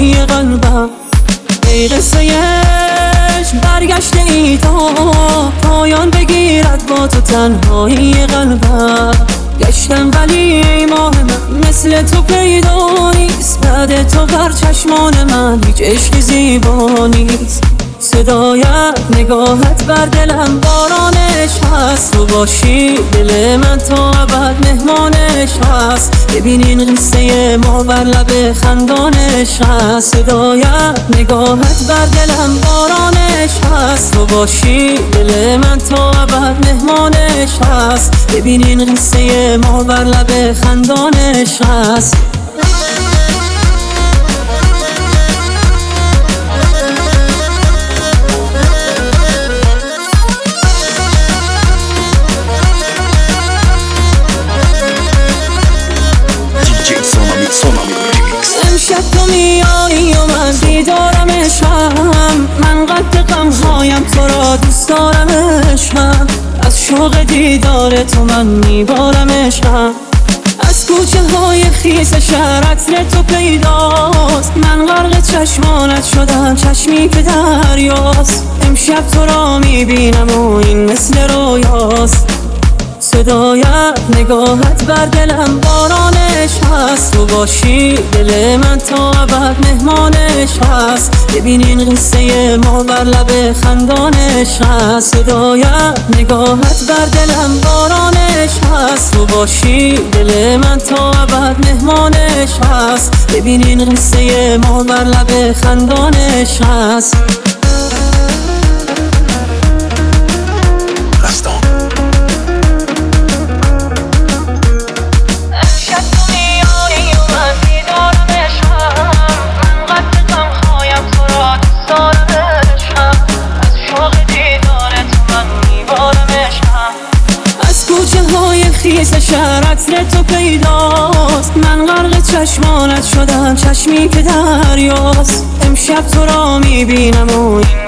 های قلبم. ای قصه عشق برگشته ای تا پایان بگیرد با تو تنهایی قلبم. گشتم ولی ای ماه من مثل تو پیدا نیست، بعد تو بر چشمان من هیچ عشقی زیبا نیست. صدایت نگاهت بر دلم بارانش هست، تو باشی دل من تا ابد مهمانش هست. ببین این قصه ما بر لب خندانش هست. صدایت نگاهت بر دلم بارانش هست، تو باشی دل من تا ابد مهمانش هست. ببین این قصه ما بر لب خندانش هست. امشب تو میایی و من دیدارمشم، من قد غمهایم تو را دوست دارمشم. از شوق دیدار تو من میبارمشم. از کوچه های خیس شهر عطر تو پیداست، من غرق چشمانت شدم چشمی که دریاست. امشب تو را میبینم و این مثل رویاست. صدایت نگاهت بر دلم بارانش هست، تو باشی دل من تا ابد مهمانش هست. ببین این قصه ما بر لب خندانش هست. صدایت نگاهت بر دلم بارانش هست، تو باشی دل من تا ابد مهمانش هست. ببین این قصه ما بر لب خندانش هست. خیس شهر عطر تو پیداست، من غرق چشمانت شدم چشمی که دریاست. امشب تو را میبینم و